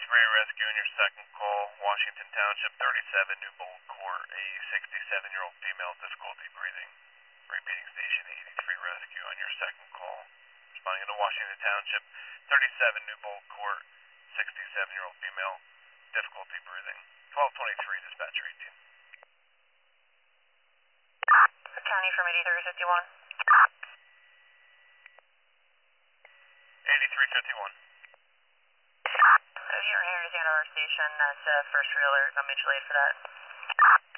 rescue on your second call, Washington Township 37, New Bold Court, a 67-year-old female, difficulty breathing. Repeating station 83 rescue on your second call. Responding to Washington Township 37, New Bold Court, 67-year-old female, difficulty breathing. 1223, dispatcher 18. County from 8351. 8351. You're here at our station. That's first alert. I'm mutually for that.